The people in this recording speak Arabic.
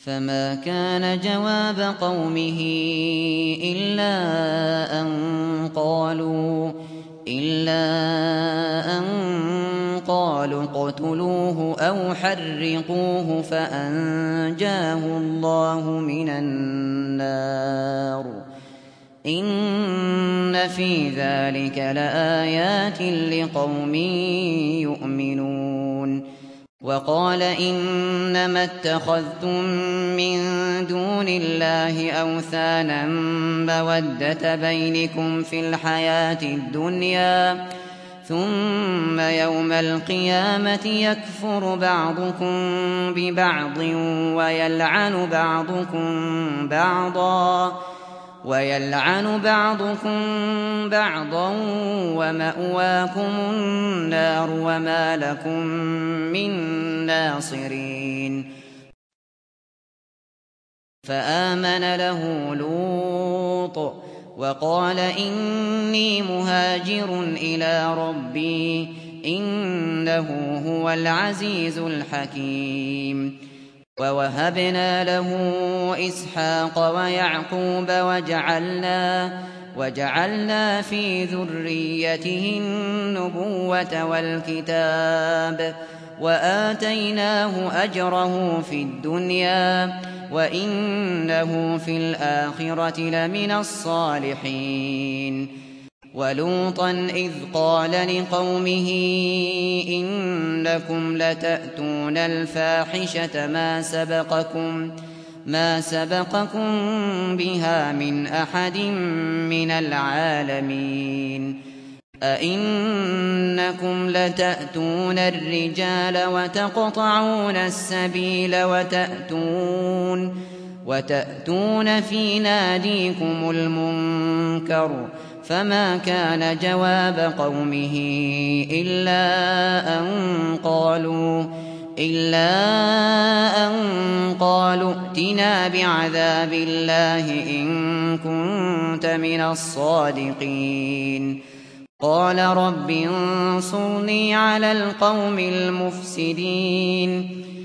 فما كان جواب قومه إلا أن قالوا اقتلوه أو حرقوه فأنجاه الله من النار. إن في ذلك لآيات لقوم يؤمنون. وقال إنما اتخذتم من دون الله أوثانا مودة بينكم في الحياة الدنيا ثم يوم القيامة يكفر بعضكم ببعض ويلعن بعضكم بعضا ومأواكم النار وما لكم من ناصرين. فآمن له لوط وقال إني مهاجر إلى ربي إنه هو العزيز الحكيم. ووهبنا له إسحاق ويعقوب وجعلنا في ذريته النبوة والكتاب وآتيناه أجره في الدنيا وإنه في الآخرة لمن الصالحين. ولوطا إذ قال لقومه إنكم لتأتون الفاحشة ما سبقكم بها من أحد من العالمين. أئنكم لتأتون الرجال وتقطعون السبيل وتأتون في ناديكم المنكر. فما كان جواب قومه إلا أن قالوا ائتنا بعذاب الله إن كنت من الصادقين. قال رب انصرني على القوم المفسدين.